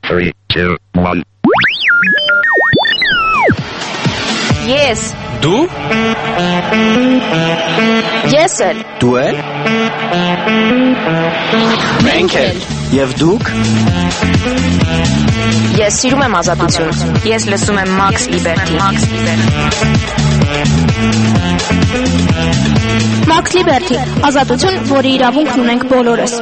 3, 2, 1. Ես Դու Ես էլ Դու էլ Մենք էլ Եվ դուք Ես սիրում եմ ազատություն Ես լսում եմ Max Liberty Max Liberty ազատություն, որի իրավունքն ունենք բոլորս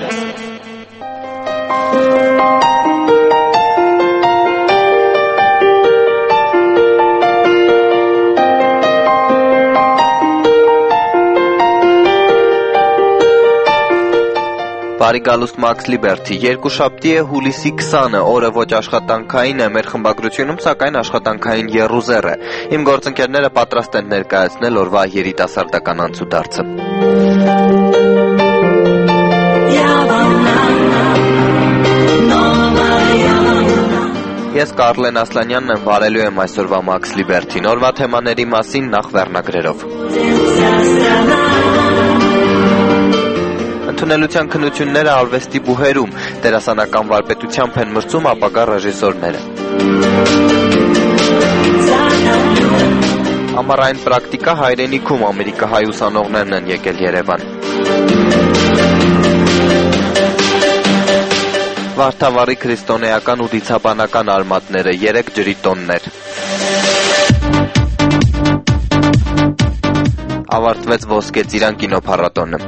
Բարի գալուստ Max Liberty, երկուշաբթի է հուլիսի 20-ը, օրը ոչ աշխատանքային է, մեր խմբագրությունում սակայն աշխատանքային եռուզեռ է։ Իմ գործընկերները պատրաստ են ներկայացնել օրվա երիտասարդական անցուդարձը։ Ես Կարլեն Ասլանյանն եմ, վարելու եմ այսօրվա Max Liberty-ն, օրվա թեմաների մասին նախ վերնագրերով։ Ընդունելության քննությունները արվեստի բուհերում, դերասանական վարպետությամբ են մրցում ապագա ռեժիսորները։ Ամառային պրակտիկա հայրենիքում ամերիկահայ ուսանողներն են եկել Երևան։ Վարդավառի քրիստոնեական ու դիցաբանական արմատները 3 ջրի տոններ։ Ավարտվեց Ոսկե ծիրան կինոփառատոնը։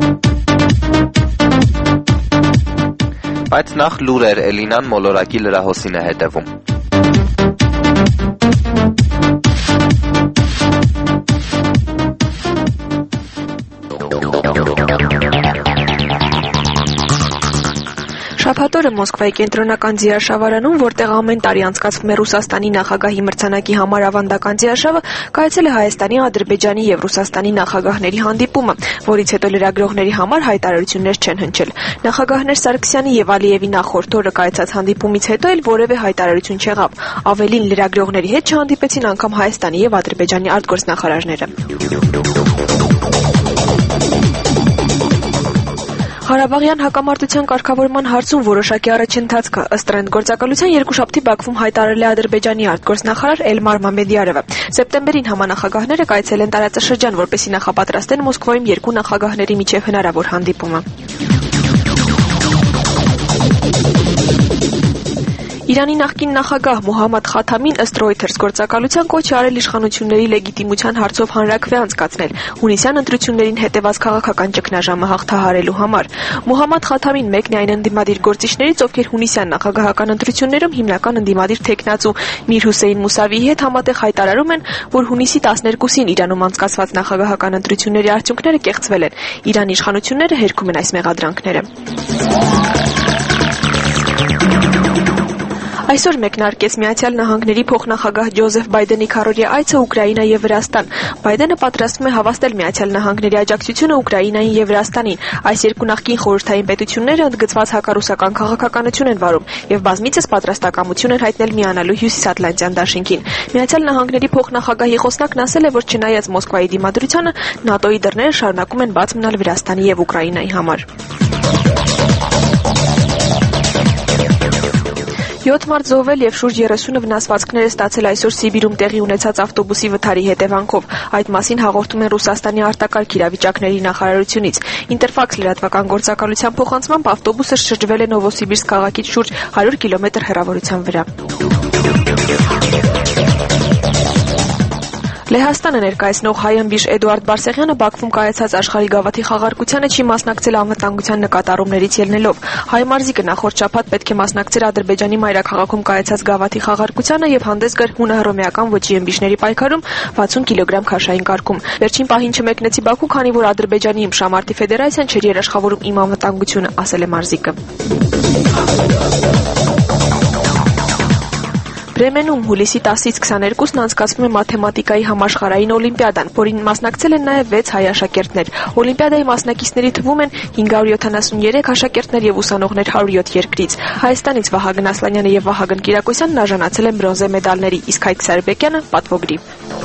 Բայց նախ լուրեր, Էլինան մոլորակի լրահոսին է հետևում։ Շաբաթօրը Մոսկվայի կենտրոնական ձիարշավարանում, որտեղ ամեն տարի անցկացվում է Ռուսաստանի նախագահի մրցանակի համար ավանդական ձիարշավը, կայացել է Հայաստանի, Ադրբեջանի եւ Ռուսաստանի նախագահների հանդիպումը, որից հետո լրագրողների համար հայտարարություններ չեն հնչել։ Նախագահներ Սարգսյանի եւ Ալիևի նախորդ օրը կայացած հանդիպումից հետո էլ որևէ հայտարարություն չեղավ։ Ավելին, լրագրողների հետ չհանդիպեցին անգամ Հայաստանի եւ Ադրբեջանի արտգործնախարարները։ Ղարաբաղյան հակամարտության կարգավորման հարցում որոշակի առաջընթաց կա, ըստ գործակալության երկուշաբթի Բաքվում հայտարարել է Ադրբեջանի արտգործնախարար Էլմար Մամեդյարովը։ Սեպտեմբերին համանախագահները կայացել են տարածաշրջան, որպեսզի նախապատրաստեն Մոսկվայում երկու նախագահների միջև հնարավոր հանդիպումը։ Իրանի նախկին նախագահ Մոհամմադ Խաթամին ըստ Reuters գործակալության կոչ է արել իշխանությունների լեգիտիմության հարցով հանրաքվե անցկացնել հունիսյան ընտրություններին հետևած քաղաքական ճգնաժամը հաղթահարելու համար։ Մոհամմադ Խաթամին մեկն է այն ընդդիմադիր գործիչներից, ովքեր հունիսյան նախագահական ընտրություններում հիմնական ընդդիմադիր թեկնածու Միր Հուսեյն Մուսավիի հետ համատեղ հայտարարում են, որ հունիսի 12-ին Իրանում անցկացված նախագահական ընտրությունների արդյունքները կեղծվել են։ Իրանի իշխանությունները հերքում են այս մեղադրանքները։ Այսօր մեկնարկեց Միացյալ Նահանգների փոխնախագահ Ջոզեֆ Բայդենի քառօրյա այցը Ուկրաինա եւ Վրաստան։ Բայդենը պատրաստվում է հավաստել Միացյալ Նահանգների աջակցությունը Ուկրաինային եւ Վրաստանին։ Այս երկու նախկին խորհրդային պետությունները ընդգծված հակառուսական քաղաքականություն են վարում եւ բազմիցս պատրաստակամություն են հայտնել միանալու Հյուսիսատլանտյան դաշինքին։ Միացյալ Նահանգների փոխնախագահի խոսնակն ասել է, որ չնայած Մոսկվայի դիմադրությանը, ՆԱՏՕ-ի դռները շարունակում են բաց մնալ Վրաստանի եւ Ուկրաինայի համար։ 7 մարդ զոհվել եւ շուրջ 30 վնասվածքներ է ստացել այսօր Սիբիրում տեղի ունեցած ավտոբուսի վթարի հետևանքով։ Այդ մասին հաղորդում են Ռուսաստանի արտակարգ իրավիճակների նախարարությունից։ Ինտերֆաքս լրատվական գործակալության փոխանցմամբ ավտոբուսը շրջվել է Նովոսիբիրսկ քաղաքից շուրջ 100 կիլոմետր հեռավորության վրա։ Լեհաստանը ներկայացնող հայ ըմբիշ Էդուարդ Բարսեղյանը Բաքվում կայացած աշխարհի գավաթի խաղարկությանը չի մասնակցել անվտանգության նկատառումներից ելնելով։ Հայ մարզիկը նախորդ շաբաթ պետք է մասնակցեր Ադրբեջանի մայրաքաղաքում կայացած գավաթի խաղարկությանը եւ հանդես գար հունահռոմեական ոճի ըմբիշների պայքարում 60 կիլոգրամ քաշային կարգում։ Վերջին պահին չմեկնեցի Բաքու, քանի որ Ադրբեջանի իմշամարտի ֆեդերացիան չէր երաշխավորում իմ անվտանգությունը, ասել է մարզիկը։ Բրեմենում հուլիսի 10-ից 22-ն անցկացվում է մաթեմատիկայի համաշխարհային օլիմպիադան, որին մասնակցել են նաև 6 հայ աշակերտներ։ Օլիմպիադայի մասնակիցների թվում են 573 աշակերտներ եւ ուսանողներ 107 երկրից։ Հայաստանից Վահագն Ասլանյանը եւ Վահագն Կիրակոսյանն արժանացել են բրոնզե մեդալների, իսկ Հայկ Սարբեկյանը՝ պատվոգրի։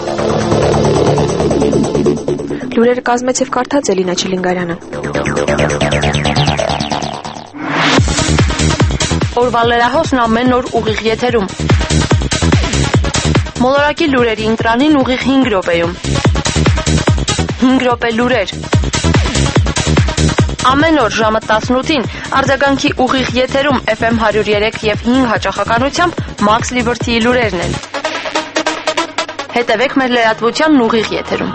Լուրերը կազմեց եւ կարդաց Էլինա Չիլինգարյանը։ օրվա լրահոսն ամեն օր ուղիղ եթերում։ Մոլորակի լուրերի ընտրանին ուղիղ 5 րոպեում։ 5 րոպե լուրեր։ Ամեն օր ժամը 18-ին արձագանքի ուղիղ եթերում FM 103 եւ 5 հաճախականությամբ Max Liberty-ի լուրերն են։ Հետևեք մեր լրատվությանն ուղիղ եթերում։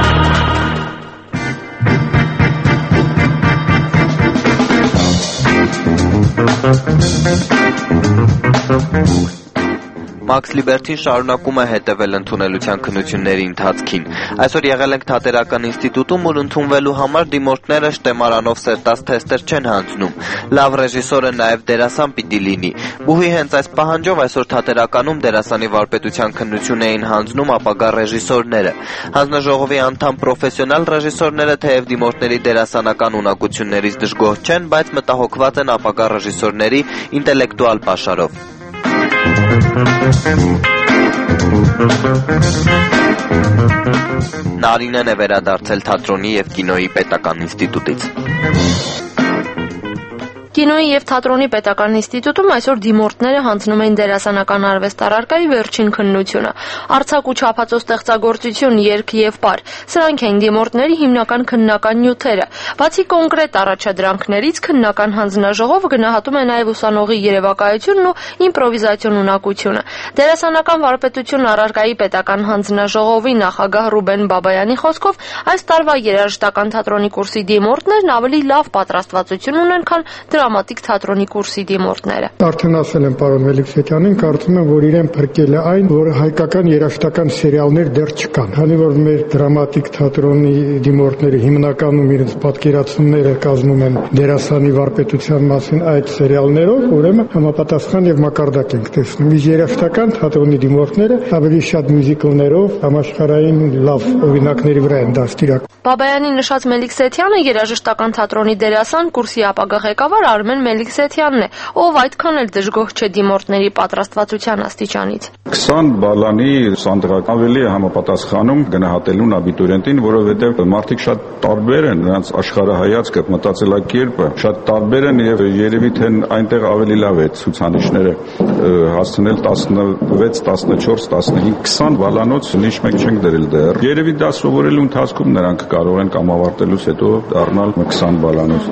Max Liberty-ն շարունակում է հետևել ընդունելության քննությունների ընթացքին։ Այսօր եղել ենք Թատերական ինստիտուտում, ուր ընդունվելու համար դիմորդները շտեմարանով սերտած թեստեր չեն հանձնում։ Լավ ռեժիսորը նաև դերասան պիտի լինի։ Բուհի հենց այս պահանջով այսօր Թատերականում դերասանի վարպետության քննություն էին հանձնում ապագա ռեժիսորները։ Հանձնաժողովի անդամ պրոֆեսիոնալ ռեժիսորները թեև դիմորդների դերասանական ունակություններից դժգոհ չեն, բայց մտահոգված են ապագա ռեժիսորների ինտելեկտուալ պաշարով։ Նարինեն է վերադարձել թատրոնի և կինոյի պետական ինստիտուտից։ Կինոյի և թատրոնի պետական ինստիտուտում այսօր դիմորդները հանձնում էին դերասանական արվեստ առարկայի վերջին քննությունը։ Արձակ ու չափածո ստեղծագործություն, երգ և պար։ Սրանք էին դիմորդների հիմնական քննական նյութերը։ Բացի կոնկրետ առաջադրանքներից, քննական հանձնաժողովը գնահատում է նաև ուսանողի երևակայությունն ու իմպրովիզացիոն ունակությունը։ Դերասանական վարպետություն առարկայի պետական հանձնաժողովի նախագահ Ռուբեն Բաբայանի խոսքով այս տարվա երաժշտական թատրոնի կուրսի դիմորդներն ավելի լավ պատրաստվածություն ունեն, քան դրամատիկ թատրոնի կուրսի դիմորդները։ Արդեն ասել եմ պարոն Մելիքսեթյանին, կարծում եմ, որ իրեն փրկել է այն, որ հայկական երաժշտական սերիալներ դեռ չկան։ Քանի որ մեր դրամատիկ թատրոնի դիմորդները հիմնականում իրենց պատկերացումները կազմում են դերասանի վարպետության մասին այդ սերիալներով, ուրեմն համապատասխան եւ մակարդակ ենք տեսնում։ Իսկ երաժշտական թատրոնի դիմորդները ավելի շատ մյուզիկլներով, համաշխարհային լավ օրինակների վրա են դաստիարակ։ Բաբայանի նշած Մելիքսեթյանը երաժշտական թատրոնի դերասան, կուրսի ապագա ղեկավար Արմեն Մելիքսեթյանն է, ով այդքան էլ դժգոհ չէ դիմորդների պատրաստվածության աստիճանից։ 20 բալանի սանդղակ ավելի համապատասխանում գնահատելուն աբիտուրիենտին, որովհետև մարդիկ շատ տարբեր են, նրանց աշխարհայացքը, մտածելակերպը շատ տարբեր են եւ երևի թե այնտեղ ավելի լավ է ցուցանիշները հասցնել 16, 14, 15, 20 բալանոց նիշ մենք չենք դրել դեռ։ Երևի դա սովորելու ընթացքում նրանք կարող են կամ ավարտելուց հետո դառնալ 20 բալանոց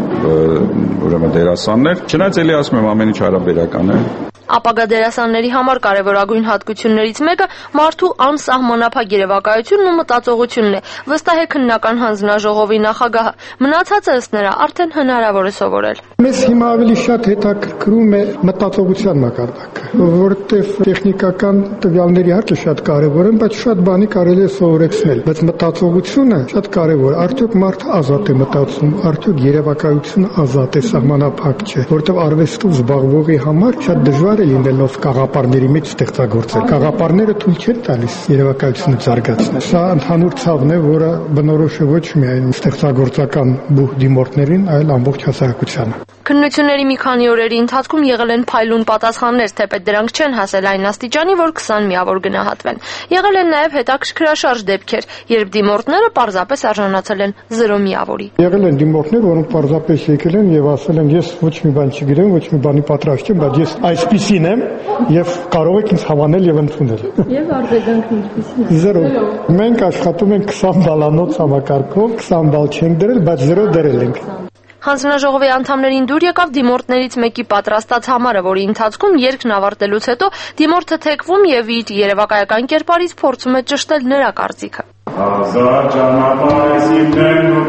ուրեմն դերասաններ, չնայած էլի ասում եմ ամեն ինչ հարաբերական է։ Ապագա դերասանների համար կարևորագույն հատկություններից մեկը մարդու անսահմանափակ երևակայությունն ու մտածողությունն է, վստահ է քննական հանձնաժողովի նախագահը։ Մնացածը ըստ նրա արդեն հնարավոր է սովորել։ Մեզ հիմա ավելի շատ հետաքրքրում է մտածողության մակարդակը, որտեղ տեխնիկական տվյալների իհարկե շատ կարևոր են, բայց շատ բանի կարելի է սովորեցնել, բայց մտածողությունը շատ կարևոր։ Արդյոք մարդը ազատ է մտածում, արդյոք երևակայությունը ազատ է, սահմանափակ չէ, որտեղ արվեստով զբաղվողի համար շատ դժվար է լինելով կաղապարների մեջ ստեղծագործել։ Կաղապարները թույլ չեն տալիս երևակայությունը զարգացնել։ Սա ընդհանուր ցավն է, որը բնորոշ է ոչ միայն ստեղծագործական բուհ դիմորդներին, այլ ամբողջ հասարակությանը։ Քննությունների մի քանի օրերի ընթացքում եղել են փայլուն պատասխաններ, թեպետ դրանք չեն հասել այն աստիճանի, որ 20 միավոր գնահատվեն։ Եղել են նաև հետաքրքրաշարժ դեպքեր, երբ դիմորդները պարզապես արժանացել են 0 միավորի։ Եղել են դիմորդներ, որոնք պարզապես եկել են եւ ասել են, ես ոչ մի բան չգիտեմ, ոչ մի բանի պատրաստ չեմ, բայց ես այսպիսին եմ եւ կարող եք ինձ հավանել եւ ընդունել։ Եվ արձագանքն ինչպիսին է։ 0։ Մենք աշխատում ենք 20 բալանոց համակարգով, 20 բալ չենք դրել, բայց 0 դրել ենք։ Հանձնաժողովի անդամներին դուր եկավ դիմորդներից մեկի պատրաստած համարը, որի ընթացքում երգն ավարտելուց հետո դիմորդը թեքվում եւ իր երևակայական կերպարից փորձում է ճշտել նրա կարծիքը։ Ազատ ճանապարհ իմ ու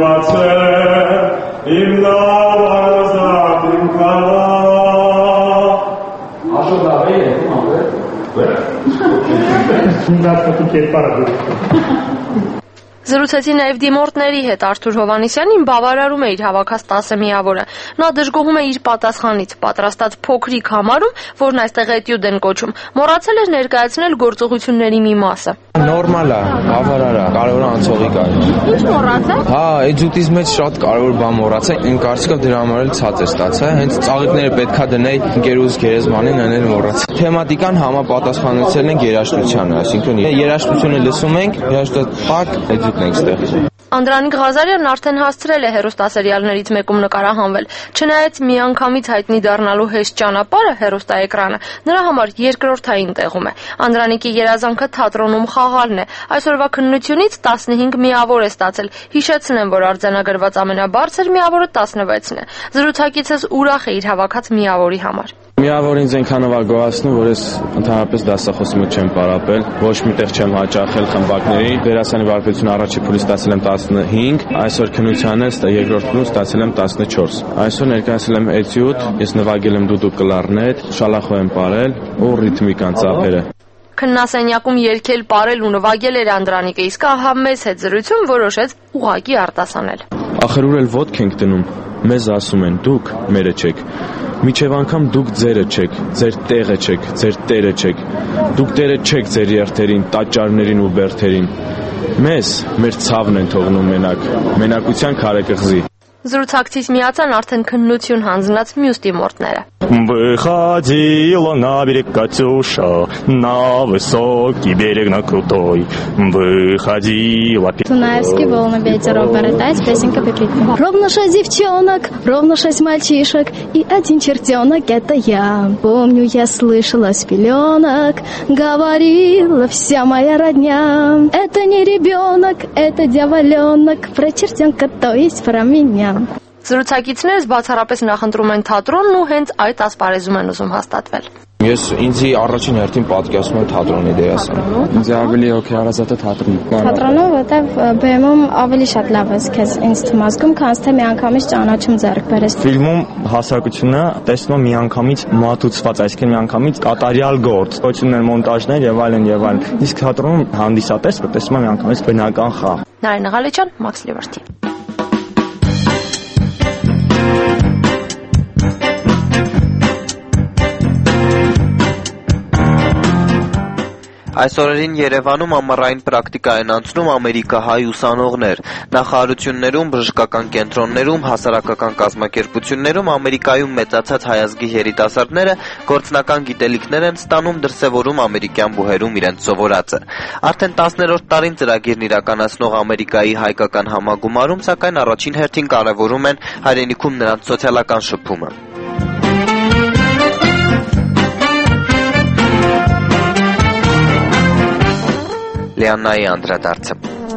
բացել, իմ լավ ազատ իմ քաղաք։ Աշոդավի է, Զրուցեցի նաև դիմորդների հետ Արթուր Հովհաննիսյանին բավարարում է իր հավաքած 10 միավորը։ Նա դժգոհում է իր պատասխանից, պատրաստած փոքրիկ համարում, որն այստեղ էտյուդ են կոչում, մոռացել էր ներկայացնել գործողությունների մի մասը։ Նորմալ է, բավարար է, կարևոր անցողի կար։ Ինչ մոռացա։ Հա, էտյուդից մեջ շատ կարևոր բան մոռացա, այն կարծիքով դրա համար էլ ցած է ստացա, հենց ծաղիկները պետքա դնեի գերուզ գերեզմանին, այն մոռացա։ Թեմատիկան համապատասխանեցել ենք երաժշտությանը, այսինքն երաժշտությունը լսում ենք, երաժշտապակ էտյուդն ենք ստեղծում։ Անդրանիկ Ղազարյանն արդեն հասցրել է հեռուստասերիալներից մեկում նկարահանվել։ Չնայած միանգամից հայտնի դառնալու հեշտ ճանապարհը հեռուստաէկրանը նրա համար երկրորդային տեղում է։ Անդրանիկի երազանքը թատրոնում խաղալն է։ Այսօրվա քննությունից 15 միավոր է ստացել։ Հիշեցնեմ, որ արձանագրված ամենաբարձր միավորը 16-ն է։ Զրուցակիցս ուրախ է իր հավաքած միավորի համար։ Միավոր ինձ այնքանով է գոհացնում, որ ես ընդհանրապես դասախոսի մոտ չեմ պարապել, ոչ միտեղ չեմ հաճախել խմբակների, դերասանի վարպետություն առաջի փուլի ստացել եմ 15, այսօր քննությանը երկրորդ փուլում ստացել եմ 14։ Այսօր ներկայացել եմ էտյուդ, ես նվագել եմ դուդու կլարնետ, շալախով եմ պարել ու ռիթմիկան ծափերը։ Քննասենյակում երգել, պարել ու նվագել էր Անդրանիկը, իսկ ահա մեզ հետ զրույցում որոշեց ուղղակի արտասանել։ Ախր ուր էլ ոտք ենք տնում, մեզ ասում են դուք մերը չեք։ Միջև անգամ դուք ձերը չեք, ձեր տեղը չեք, ձեր տերը չեք։ Դուք տերը չեք ձեր երթերին, տաճարներին ու բերթերին։ Մեզ մեր ցավն են թողնում մենակ, մենակության քարեկղզի։ Զրուցակցից միացան արդեն քննություն հանձնած մյուս դիմորդները։ Выходила на берег Катюша, на высокий берег, на крутой. Выходила. Дунаевский волны ветерок бородать, песенка Пепит. Ровно 6 девчонок, ровно 6 мальчишек, и один чертенок — это я. Помню, я слышала с пеленок, говорила вся моя родня. Это не ребенок, это дьяволенок, про чертенка, то есть про меня. Զրուցակիցներս բացառապես նախընտրում են թատրոնն ու հենց այդ ասպարեզում են ուզում հաստատվել։ Ես ինձի առաջին հերթին պատկերացնում եմ թատրոնի դերասան։ Ինձ ավելի հոգեհարազատ է թատրոնը։ Թատրոնը, որտեվ բեմում ավելի շատ լավ ես քեզ ինձ թվում ազգում, քան թե միանգամից ճանաչում ձեռք բերես։ Ֆիլմում հասարակությունը տեսնում միանգամից մատուցված, այսինքն միանգամից կատարյալ գործ, կոչումներ, մոնտաժներ եւ այլն եւ այլն։ Իսկ թատրոնում հանդիսատեսը տեսնում է միանգամից բնական խաղ։ Նարին Ղալեջյան, Մաքս Լիբերթի։ Այս օրերին Երևանում ամառային պրակտիկա են անցնում ամերիկահայ ուսանողներ։ Նախարարություններում, բժշկական կենտրոններում, հասարակական կազմակերպություններում Ամերիկայում մեծացած հայազգի երիտասարդները գործնական գիտելիքներ են ստանում, դրսևորում ամերիկյան բուհերում իրենց սովորածը։ Արդեն 10-րդ տարին ծրագիրն իրականացնող Ամերիկայի հայկական համագումարում, սակայն առաջին հերթին կարևորում են հայրենիքում նրանց սոցիալական շփումը։ Լիաննայի անդրադարձը։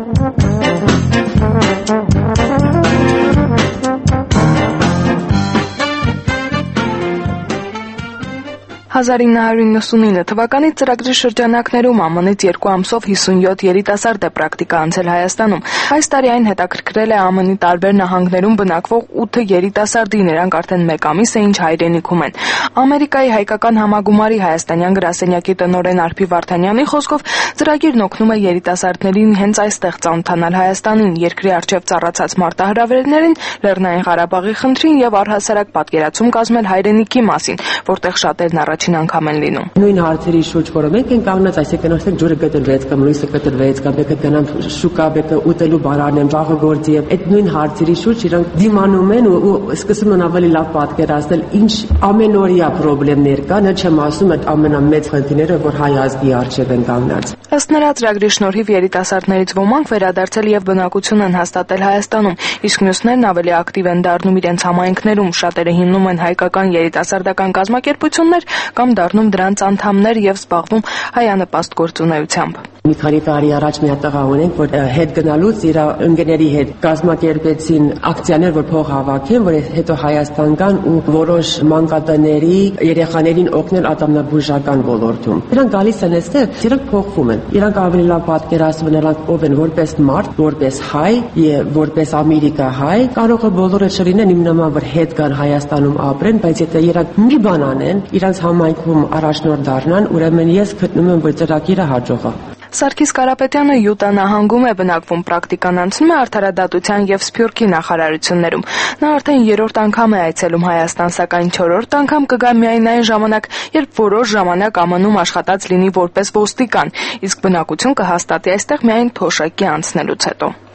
«1999 թվականի ծրագրի շրջանակներում ԱՄՆ-ից 2 ամսով 57 երիտասարդ է պրակտիկա անցել Հայաստանում։ Այս տարի այն հետաքրքրել է ԱՄՆ-ի տարբեր նահանգներում բնակվող 8 երիտասարդի, նրանք արդեն 1 ամիս է ինչ հայրենիքում են։ Ամերիկայի հայկական համագումարի հայաստանյան գրասենյակի տնօրեն Արփի Վարդանյանի խոսքով ծրագիրն օգնում է երիտասարդներին հենց այստեղ ծանոթանալ Հայաստանին, երկրի առջև ծառացած մարտահրավերներին, Լեռնային Ղարաբաղի խնդրին եւ առհասարակ պատկերացում կազմել հայրենիքի մասին, որտեղ շատերն առաջին անգամ են լինում։ Նույն հարցերի շուրջ, որը մենք ենք կանգնած, այսինքն արդեն ջուրը գտնվեց կամ լույսը գտնվեց կամ բեկը գնան շուկա, բեկը ուտելու բարան են, վաղը գործի եւ այդ նույն հարցերի շուրջ իրանք դիմանում են ու սկսում են ավելի լավ պատկերացնել ինչ ամենօրյա խնդիրներ կան, չեմ ասում այդ ամենամեծ խնդիրները, որ հայ ազգի առջև են կանգնած։ Ըստ նրա ծրագրի շնորհիվ երիտասարդներից ոմանք վերադարձել եւ բնակություն են հաստատել Հայաստանում, իսկ մյուսներն ավելի ակտիվ են դառնում իրենց համայնքներում, շատերը հիմնում են հայկական երիտասարդական կազմակերպություններ կամ դառնում դրանց անդամներ եւ զբաղվում հայանպաստ գործունեությամբ։ Մի քանի տարի առաջ մի հատ տղա ունենք, որ հետ գնալուց իր ընկերների հետ կազմակերպեցին ակցիաներ, որ փող հավաքեն, որ հետո Հայաստան գան ու որոշ մանկատների երեխաներին օգնել ատամնաբուժական ոլորտում։ Նրանք գալիս են այստեղ, իրանք փոխվում են։ Իրանք ավելի լավ պատկերացնում են նրանք ով են որպես մարդ, որպես հայ եւ որպես ամերիկահայ, կարող է բոլորը չլինեն իմ նման, որ հետ գան Հայաստանում ապրեն, բայց եթե իրանք մի բան անեն, իրանք համայնքում առաջնորդ դառնան, ուրեմն ես գտնում եմ, որ ծրագիրը հաջող է։ Սարգիս Կարապետյանը Յուտա նահանգում է բնակվում, պրակտիկան անցնում է Արդարադատության եւ Սփյուռքի նախարարություններում։ Նա արդեն 3-րդ անգամ է այցելում Հայաստան, սակայն 4-րդ անգամ կգա միայն այն ժամանակ, երբ որոշ ժամանակ ԱՄՆ-ում աշխատած լինի որպես ոստիկան, իսկ բնակություն կհաստատի այստեղ միայն թոշակի անցնելուց հետո։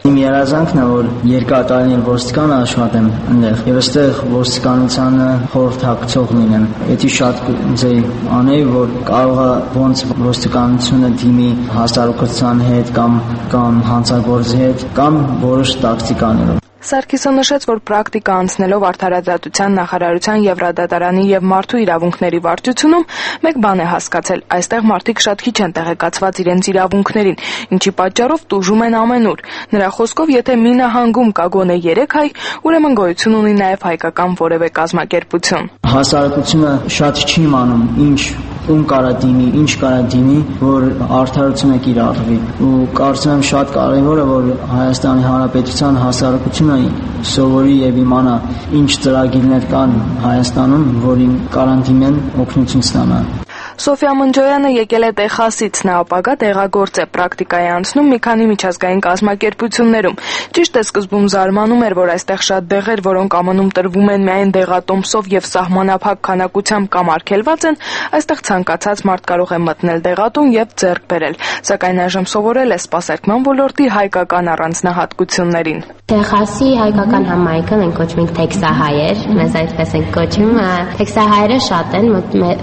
Իմ երազանքն է, որ երկար տարիներ ոստիկան աշխատեմ այնտեղ եւ այստեղ ոստիկանությանը խորհրդակցող լինեմ։ Եթե շատ ձեի անեի, որ կարող է ոնց ոստիկանությունը դիմի հասարակության հետ կամ հանցագործի հետ կամ որոշ տակտիկաներով։ Սարգիսը նշեց, որ պրակտիկա անցնելով Արդարադատության նախարարության Եվրադատարանի եւ Մարդու իրավունքների վարչությունում մեկ բան է հասկացել. այստեղ մարդիկ շատ քիչ են տեղեկացված իրենց իրավունքներին, ինչի պատճառով տուժում են ամենուր։ Նրա խոսքով, եթե մի նահանգում կա գոնե 3 հայ, ուրեմն գոյություն ունի նաեւ հայկական որևէ կազմակերպություն։ Հասարակությունը շատ չի իմանում ում կարա դիմի, ինչ կարա դիմի, որ արդարությունը կիրառվի։ Ու կարծում եմ շատ կարևոր է, որ Հայաստանի Հանրապետության հասարակությունը սովորի եւ իմանա ինչ ծրագիրներ կան Հայաստանում, որին կարան դիմեն օգնություն ստանալ։ Սոֆիա Մնջոյանը եկել է Տեխասից, նա ապագա տեղագործ է, պրակտիկայի անցնում մի քանի միջազգային կազմակերպություններում։ Ճիշտ է, սկզբում զարմանում էր, որ այստեղ շատ դեղեր, որոնք ԱՄՆ-ում տրվում են միայն դեղատոմսով եւ սահմանափակ քանակությամբ կամ արգելված են, այստեղ ցանկացած մարդ կարող է մտնել դեղատուն եւ ձեռք բերել, սակայն այժմ սովորել է սպասարկման ոլորտի հայկական առանձնահատկություններին։ Տեխասի հայկական համայնքը մենք կոչում ենք տեքսահայեր, մեզ այդպես ենք կոչում։ Տեքսահայերը շատ են,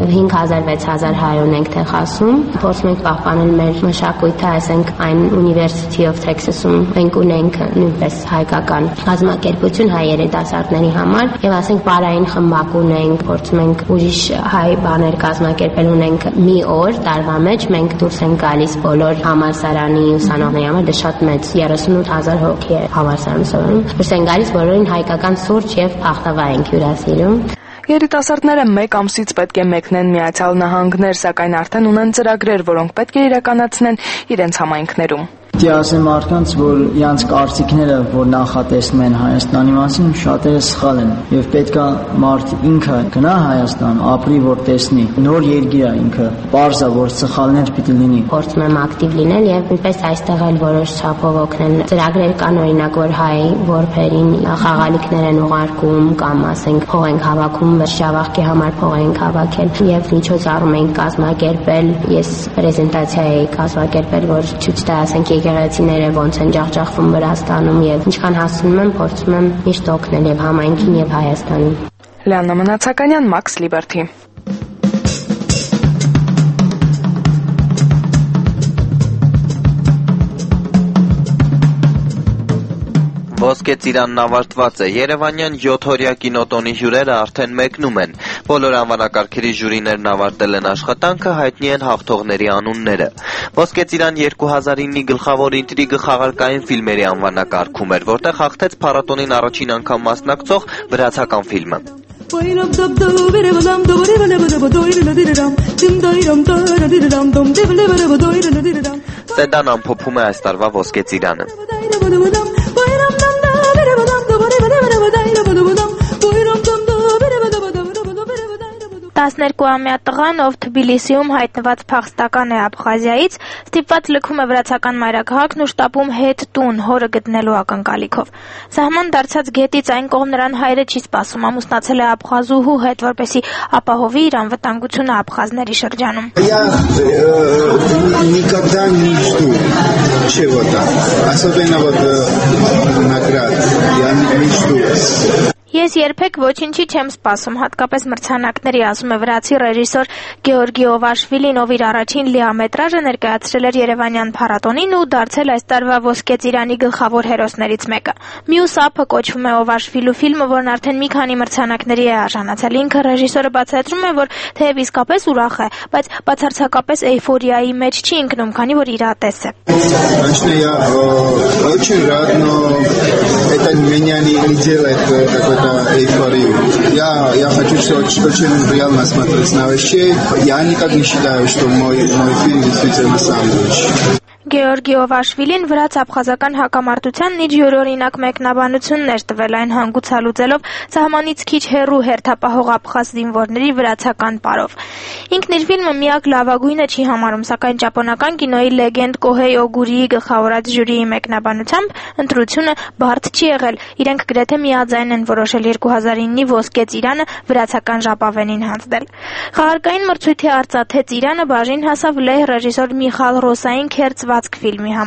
5000-6000 հայ ունենք Տեխասում։ Փորձում ենք պահպանել մեր մշակույթը, ասենք այն University of Texas-ում մենք ունենք նույնպես հայկական կազմակերպություն հայ երիտասարդների համար եւ ասենք բարային խմբակ ունենք, փորձում ենք ուրիշ հայ բաներ կազմակերպել, ունենք մի օր տարվա մեջ մենք դուրս ենք գալիս բոլոր համալսարանի ուսանողների համար, դա շատ մեծ 38000 հոգի է համալսարան դուրս են գալիս, բոլորին հայկական սուրճ եւ փախտավա են հյուրասիրում։ Երիտասարդները 1 ամսից պետք է մեկնեն Միացյալ Նահանգներ, սակայն արդեն ունեն ծրագրեր, որոնք պետք է իրականացնեն իրենց համայնքներում։ Դե ասեմ մարդկանց, որ իրանց կարծիքները, որ նախատեսում են Հայաստանի մասին, շատերը սխալ են եւ պետքա մարդ ինքը գնա Հայաստան, ապրի, որ տեսնի։ Նոր երկիր է ինքը, պարզ է, որ սխալներ պիտի լինի։ Փորձում եմ ակտիվ լինել եւ նույնպես այստեղ էլ որոշ չափով օգնել։ Ծրագրեր կան, օրինակ, որ հայ որբերին խաղալիքներ են ուղարկում կամ ասենք փող են հավաքում, շավախքի համար փող են հավաքել եւ միջոցառում են կազմակերպել։ Ես պրեզենտացիա էի կազմակերպել, որ ցույց տա ասենք եկեղեցիները ոնց են ջախջախվում Վրաստանում եւ ինչքան հասնում եմ, փորձում եմ միշտ օգնել եւ համայնքին եւ Հայաստանին։ Լիաննա Մնացականյան, Max Liberty։ Ոսկե ծիրանն ավարտված է։ Երևանյան 7-օրյա կինոտոնի հյուրերը արդեն մեկնում են։ Բոլոր անվանակարգերի ժյուրիներն ավարտել են աշխատանքը, հայտնի են հաղթողների անունները։ Ոսկե ծիրան 2009-ի գլխավոր ինտրիգը խաղարկային ֆիլմերի անվանակարգում էր, որտեղ հաղթեց փառատոնին առաջին անգամ մասնակցող վրացական ֆիլմը։ Սեդան ամփոփում է այս տարվա Ոսկե ծիրանը։ 12-ամյա տղան, ով Թբիլիսիում հայտնված փախստական է Աբխազիայից, ստիպված լքում է վրացական մայրաքաղաքն ու շտապում հետ տուն, հորը գտնելու ակնկալիքով։ Սահման դարձած գետից այն կողմ նրան հայրը չի սպասում, ամուսնացել է աբխազուհու հետ, որպեսզի апահովի իր անվտանգությունը աբխազների շրջանում։ Я никогда не жду чего-то, особенно вот наград. Я не жду. Ես երբեք ոչինչի չեմ սպասում, հատկապես մրցանակների, ասում է վրացի ռեժիսոր Գեորգի Օվաշվիլին, ով իր առաջին լիամետրաժը ներկայացրել էր Երևանյան փառատոնին ու դարձել այս տարվա Ոսկե ծիրանի գլխավոր հերոսներից մեկը։ Մյուս ափը կոչվում է Օվաշվիլու ֆիլմը, որն արդեն մի քանի մրցանակների է արժանացել։ Ինքը ռեժիսորը բացատրում է, որ թեև իսկապես ուրախ է, բայց բացարձակապես էйфորիայի մեջ չի ընկնում, քանի որ իրատես է։ Конечно, я очень рад, но это меня не делает какой-то эйфорию. Я хочу очень реально смотреть на вещи. Я никак не считаю, что мой фильм действительно сэндвич. Գեորգի Օվաշվիլին վրաց աբխազական հակամարտությանն իր յուրօրինակ մեկնաբանություններ տվել, այն հանգուցալուծելով սահմանից քիչ հեռու հերթապահող աբխազ զինվորների վրացական պարով։ Ինքն իր ֆիլմը միակ լավագույնը չի համարում, սակայն ճապոնական կինոյի լեգենդ Կոհեյ Օգուրիի գլխավորած ժյուրիի մեկնաբանությամբ ընտրությունը բարդ չի եղել։ Իրենք գրեթե միաձայն են որոշել 2009-ի Ոսկե ծիրանը վրացական ժապավենին հանձնել։ Խաղարկային մրցույթի արծաթե ծիրանը բաժին հասավ լեհ ռեժիսոր Միխալ Ռոսային քերծված ֆիլմի համար։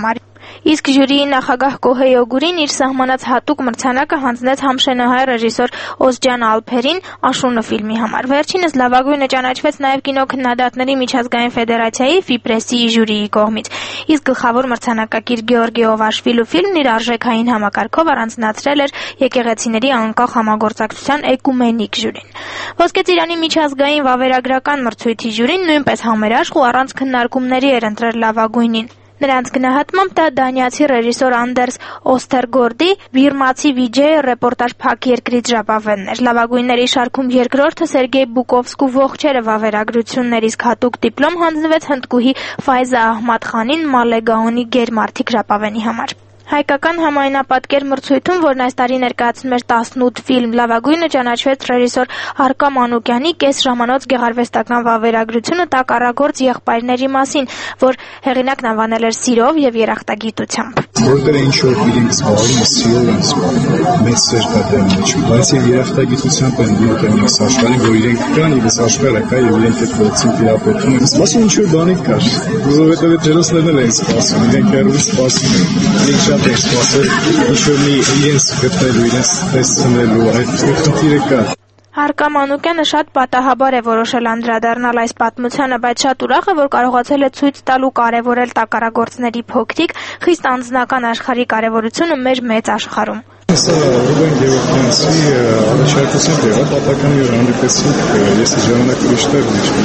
Իսկ ժյուրիի նախագահ Կոհե Յոգուրին իր սահմանած հատուկ մրցանակը հանձնեց համշենահայ ռեժիսոր Օզջան Ալփերին Աշունը ֆիլմի համար։ Վերջինս լավագույնը ճանաչվեց նաև կինոքննադատների միջազգային ֆեդերացիայի FIPRES-ի ժյուրիի կողմից։ Իսկ գլխավոր մրցանակակիր Գեորգի Օվաշվիլու ֆիլմն իր արժեքային համակարգով առանձնացրել էր եկեղեցիների անկախ համագործակցության էկումենիկ ժյուրին։ Ոսկե ծիրանի միջազգային վավերագրական մրցույթի ժյուրին նույնպես համերաշխ ու առանց քննարկումների էր ընտրել լավագույնին։ Նրանց գնահատմամբ դա դանիացի ռեժիսոր Անդերս Օստերգորդի «Բիրմացի վիջեյը» ռեպորտաժ «Փակ երկրից» ժապավենն էր։ Լավագույնների շարքում երկրորդը Սերգեյ Բուկովսկու «Ողջերը» վավերագրությունն, իսկ հատուկ դիպլոմ հանձնվեց հնդկուհի Ֆայզա Ահմադխանին «Մալեգաոնի գերմարդիկ» ժապավենի համար։ Հայկական համայնապատկեր մրցույթում, որն այս տարի ներկայացնում էր 18 ֆիլմ, լավագույնը ճանաչվեց ռեժիսոր Հարկա Մանուկյանի «Կես ժամանոց» գեղարվեստական վավերագրությունը տակառագործ եղբայրների մասին, որ հեղինակն անվանել էր սիրով եւ երախտագիտությամբ։ Որտեղ ինչ-որ իրենք զբաղվում են սիրով են զբաղվում, մեծ սեր կա դրա մեջ, բայց եւ երախտագիտությամբ են դուրս են աշխարհին, որ իրենք կան, եւ այս աշխարհը կա եւ իրենք այդ փոխին տիրապետում են։ Սպասում ինչ-որ բանի կա, որովհետեւ այդ ջերոսներն են սպասում, իրենք հեռու սպասում են։ Իրենք շատ են սպասել, ինչ-որ մի իրենց գտնելու, իրենց տեսնելու, այդ խնդիրը կա։ Հարկա Մանուկյանը շատ պատահաբար է որոշել անդրադառնալ այս պատմությանը, բայց շատ ուրախ է, որ կարողացել է ցույց տալ ու կարևորել տակառագործների փոքրիկ, խիստ անձնական աշխարհի կարևորությունը մեր մեծ աշխարհում։ Սա Ռուբեն Գևորգյանցի առաջարկությամբ եղավ, պատական իր հանդիպեցինք, ես ժամանակ ուրիշտեղ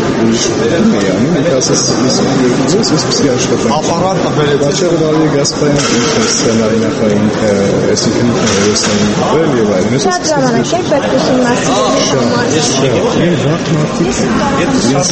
էի անում, ինք ասաց ես սկսի աշխատանք։ Ապարատ տվել է, Բաչեղը Վարդի Գասպարյան ինքը սցենարի նախային այսինքն հերոսային տվել եւ այլն։ Շատ ժամանակ է պետք է ուսումնասիրել։ Ես վաղ մարդիկ ես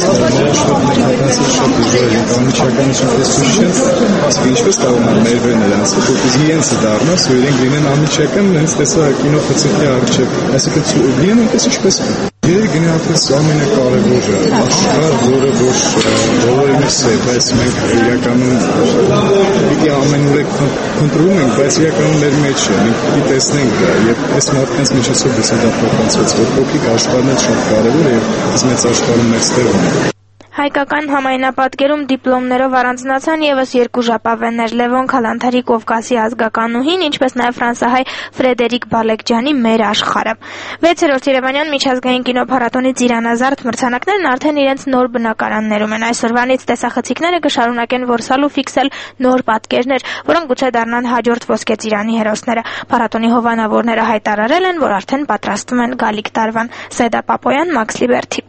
շատ դժվար է, անմիջականություն տեսնում չեն, ասում ինչպես կարող են ներվել նրանց, որպես իրենցը դառնաս, որ իրենք լինեն անմիջական հենց տեսա կինո խցիկի առջև, այսինքն լինեն այնպես ինչպես Երեք գնահատես ամենակարևորը, աշխարհ, որը որ բոլորինս է, բայց մենք իրականում պիտի ամենուրեք քննարկում ենք, բայց իրականում մեր մեջ է, մենք պիտի տեսնենք դա եւ այս մարդկանց միջոցով դա փոխանցվեց, որ փոքրիկ աշխարհն է շատ կարևոր է եւ այս մեծ աշխարհում մեծ տեղ ունի։ Հայկական համայնապատկերում դիպլոմներով առանձնացան եւս երկու ժապավեններ՝ Լևոն Քալանթարի «Կովկասի ազգականուհին», ինչպես նաեւ ֆրանսահայ Ֆրեդերիկ Բալեկջյանի «Մեր աշխարհը»։ 6-րդ Երևանյան միջազգային կինոփառատոնի ծիրանազարդ մրցանակներն արդեն իրենց նոր բնակարաններում են։ Այսօրվանից տեսախցիկները կշարունակեն որսալ ու ֆիքսել նոր պատկերներ, որոնք գուցե դառնան հաջորդ ոսկե ծիրանի հերոսները։ Փառատոնի հովանավորները հայտարարել են, որ արդեն պատրաստվում են գալիք տարվան։ Սեդա Պապոյան, Մաքս Լիբերթի։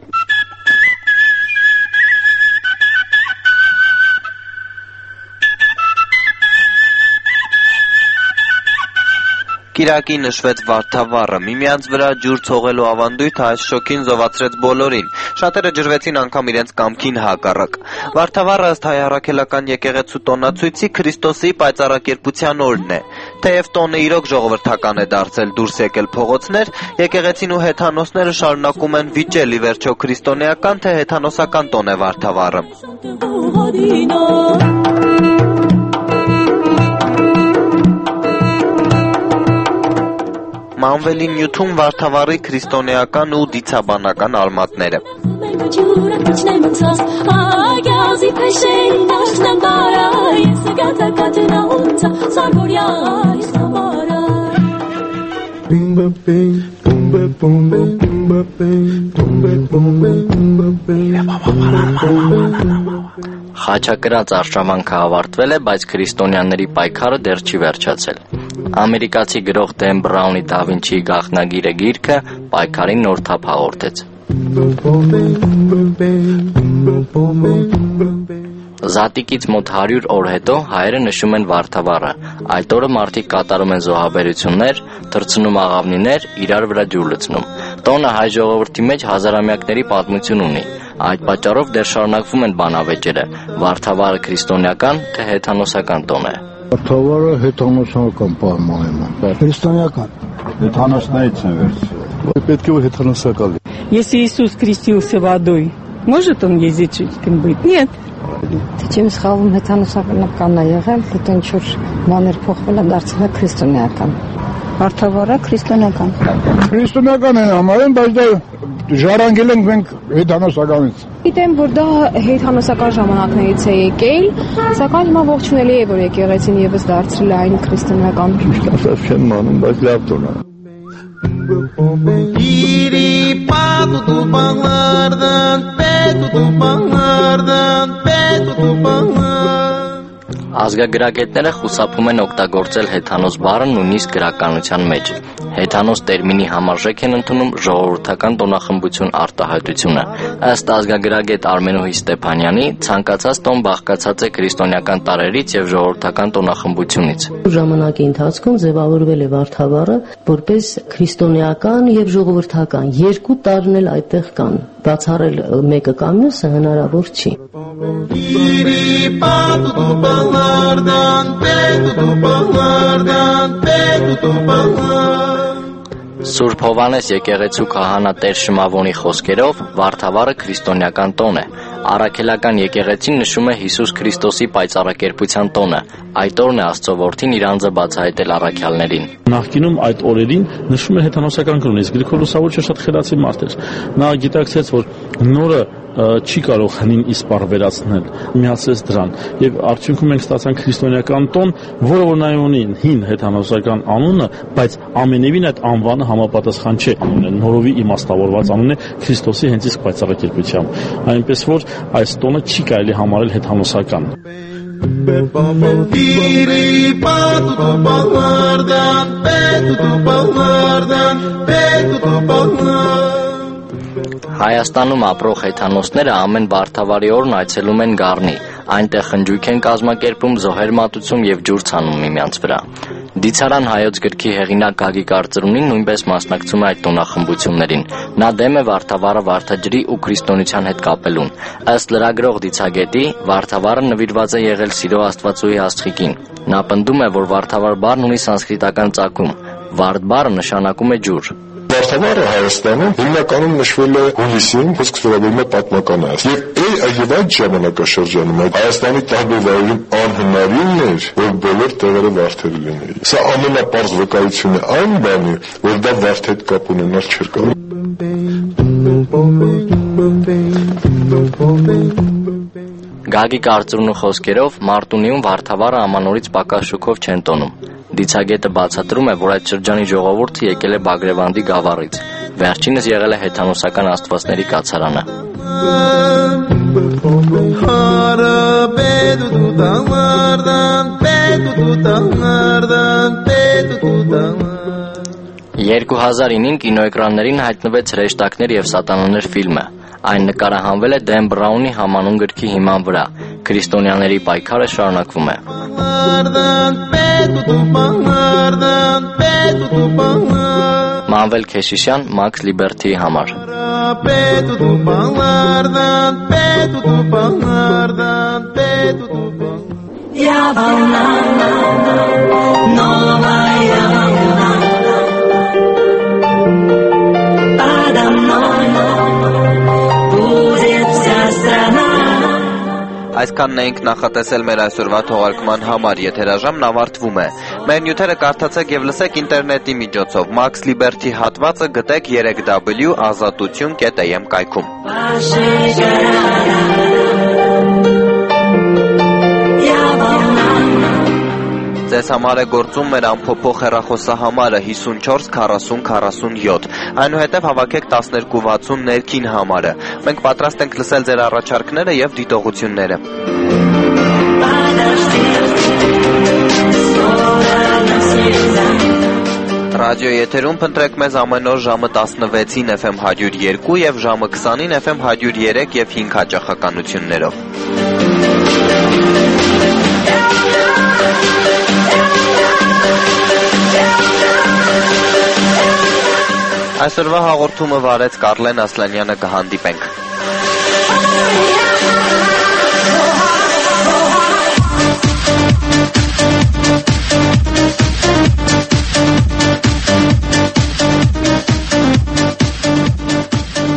Կիրակի նշվեց Վարդավառը, միմյանց վրա ջուր ցողելու ավանդույթը այս շոքին զովացրեց բոլորին, շատերը ջրվեցին անգամ իրենց կամքին հակառակ։ Վարդավառը ըստ հայ առաքելական եկեղեցու տոնացույցի Քրիստոսի պայծառակերպության օրն է։ Թեև տոնը իրոք ժողովրդական է դարձել, դուրս եկել փողոցներ, եկեղեցին ու հեթանոսները շարունակում են վիճել, ի վերջո քրիստոնեական թե հեթանոսական տոն է Վարդավառը։ Մանվելի նյութում Վարդավառի քրիստոնեական ու դիցաբանական արմատները։ Խաչակրաց արշավանքը ավարտվել է, բայց քրիստոնյաների պայքարը դեռ չի վերջացել։ Ամերիկացի գրող Դեն Բրաունի Da Vinci-ի գաղտնագիրը գիրքը պայքարին նոր թափ հաղորդեց։ Զատիկից մոտ 100 օր հետո հայերը նշում են Վարդավառը։ Այդ օրը մարդիկ կատարում են զոհաբերություններ, թռցնում աղավնիներ, իրար վրա ջուր լցնում։ Տոնը հայ ժողովրդի մեջ հազարամյակների պատմություն ունի։ Այդ պատճառով դեռ շարունակվում են բանավեճերը։ Վարդավառը քրիստոնեական թե հեթանոսական տոն է։ Վարդավառը հեթանոսական պայման է։ Քրիստոնեական։ Հեթանոսներից են վերցրել։ Պետք է որ հեթանոսական լինի։ Если Иисус крестился водой, может он язычником быть? Нет. Թե չեմ սխալվում հեթանոսական է եղել, հետո ինչ-որ բաներ փոխվել է, դարձել է քրիստոնեական։ Վարդավառը քրիստոնեական։ Քրիստոնեական են համարեն, բայց դա ժառանգել ենք մենք հեթանոսականից։ Գիտեմ, որ դա հեթանոսական ժամանակներից է եկել, սակայն հիմա ողջունելի է, որ եկեղեցին եւս դարձրել է այն քրիստոնեական։ Ասած չեմ մանում, բայց լավ տոն է։ Ազգագրագետները խուսափում են օգտագործել հեթանոս բառը նույնիսկ գրականության մեջ։ Հեթանոս տերմինի համարժեք են ընդունում ժողովրդական տոնախմբություն արտահայտությունը։ Ըստ ազգագրագետ Արմենուհի Ստեփանյանի, ցանկացած տոն բաղկացած է քրիստոնեական տարրերից եւ ժողովրդական տոնախմբությունից։ Ժամանակի ընթացքում ձևավորվել է վարդավառը որպես քրիստոնեական եւ ժողովրդական երկու տարրն էլ այդտեղ կան։ Բացառել մեկը կամ մյուսը հնարավոր չի։ Սուրբ Հովանես եկեղեցու քահանա Տեր Շմավոնի խոսքերով վարդավառը քրիստոնեական տոն է։ Առաքելական եկեղեցին նշում է Հիսուս Քրիստոսի պայծառակերպության տոնը։ Այդ օրն է Աստծո որդին իր անձը բացահայտել առաքյալներին։ Նախկինում այդ օրերին նշում է հեթանոսական կրոնը, իսկ Գրիգոր Լուսավորչը շատ խելացի մարդ էր։ Նա գիտակցեց, որ նորը չի կարող հնին իսպառ վերացնել, միացրեց դրան եւ արդյունքում մենք ստացանք քրիստոնեական տոն, որը որ նաև ունի հին հեթանոսական անունը, բայց ամենևին այդ անվանը համապատասխան չէ անունը, նորովի իմաստավորված անուն է Քրիստոսի հենց իսկ պայծառակերպությամբ, այնպես որ այս տոնը չի կարելի համարել հեթանոսական։ Հայաստանում ապրող հեթանոսները ամեն վարդավառի օրն այցելում են Գառնի, այնտեղ խնջույք են կազմակերպում, զոհեր մատուցում եւ ջուր ցանում միմյանց վրա։ Դիցարան հայոց գրքի հեղինակ Գագիկ Արծրունին նույնպես մասնակցում է այդ տոնախմբություններին։ Նա դեմ է վարդավառը վարդաջրի ու քրիստոնեության հետ կապելուն։ Ըստ լրագրող Դիցագետի, վարդավառը նվիրված է եղել Սիրո Աստվածուհի աստղիկին։ Նա պնդում է, որ վարդավառ բառն ունի սանսկրիտական ծագում։ Վարդ բառը նշանակում է ջուր։ Վարդավառը Հայաստանում հիմնականում նշվել է հունիսին, խոսքը վերաբերում է պատմական Հայաստան։ Եվ այդ ժամանակաշրջանում Հայաստանի տարբեր վայրերում անհնարին էր, որ բոլոր տեղերը վարդեր լինեին։ Սա ամենապարզ վկայությունն է այն բանի, որ դա վարդ հետ կապ ունենալ չէր կարող։ Գագիկ Արծրունու խոսքերով Մարտունիում վարդավառը ամանորից պակաս շուքով չեն տոնում։ Դիցագետը բացատրում է, որ այդ շրջանի ժողովուրդը եկել է Բագրևանդի գավառից։ Վերջինս եղել է հեթանոսական աստվածների կացարանը։ Երկու 2009-ին կինոէկրաններին հայտնվեց «Հրեշտակներ և սատանաներ» ֆիլմը։ Այն նկարահանվել է Դեն Բրաունի համանուն գրքի հիման վրա։ Քրիստոնյաների պայքարը շարունակվում է։ Մանվել Քեշիշյան, Մաքս Լիբերթիի համար։ Այսքանն էինք նախատեսել մեր այսօրվա թողարկման համար, եթերաժամն ավարտվում է։ Մեր նյութերը կարդացեք եւ լսեք ինտերնետի միջոցով։ Max Liberty հատվածը գտեք 3w.azatutun.am կայքում։ Ձեզ համար է գործում մեր ամփոփող հեռախոսահամարը 54 40 47։ Այնուհետև հավաքեք 1260 ներքին համարը։ Մենք պատրաստ ենք լսել ձեր առաջարկները եւ դիտողությունները։ Ռադիո եթերում փնտրեք մեզ ամեն օր ժամը 16-ին FM 102 եւ ժամը 20-ին FM 103 եւ 5 հաճախականություններով։ Այսօրվա հաղորդումը վարեց Կարլեն Ասլանյանը, կհանդիպենք։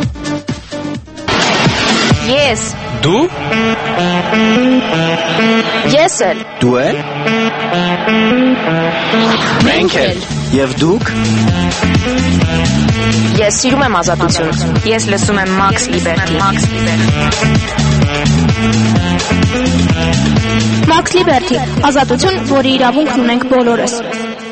Ես։ Դու Ես էլ։ Դու էլ։ Մենք էլ։ Եվ դուք։ Ես սիրում եմ ազատություն։ Ես լսում եմ Max Liberty։ Max Liberty, ազատություն, որի իրավունքն ունենք բոլորս։